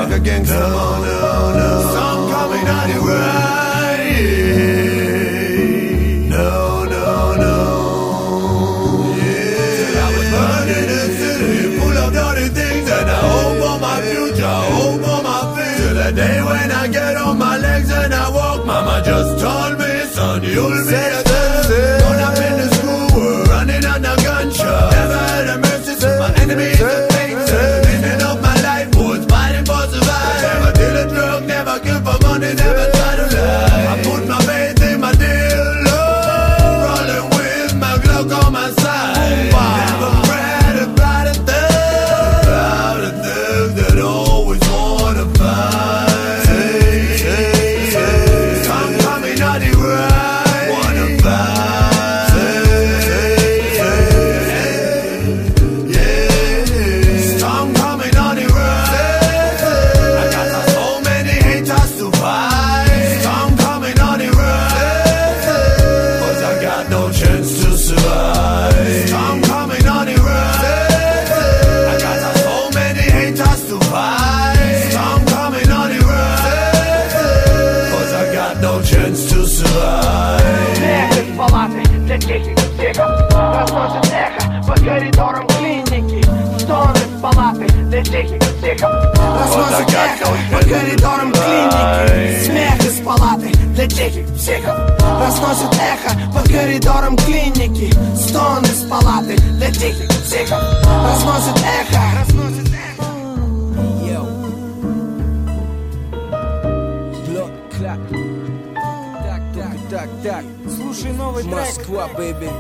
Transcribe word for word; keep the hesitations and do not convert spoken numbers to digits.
like a gangster. No, no, no. Some call me Naughty Ray. No, no, no. Yeah, I was burning the city, full of dirty things, and I hope for my future, hope for my future. Till the day when I get on my legs and I walk, Mama just told me, son, you'll be a thing. When I've been to school, we're running on a gunshot. Never had a mercy to my enemies and things. Ending up my life was fighting for survival. Never did a drug, never kill for money, never try to lie. I put my faith in my dear Lord, rolling with my Glock on my side. Never read about a thing, about a thing that always wanna fight. Some call me Naughty Ray, wanna fight. Yeah, some call me Naughty Ray. I got so many haters to fight. Some call me Naughty Ray, 'cause I got no chance to survive. Some call me Naughty Ray. I got so many haters to fight. Some call me Naughty Ray, 'cause I got no chance to survive. Смех из палаты для тихих психов разносит эхо по коридорам клиники. Стон из палаты для тихих психов разносит эхо по коридорам клиники. Смех из палаты для тихих психов разносит эхо по коридорам клиники. Стон из палаты для тихих психов разносит эхо. Йоу. Блок, кляп. Так, так, так, так. Слушай новый трек. Москва, бэйби.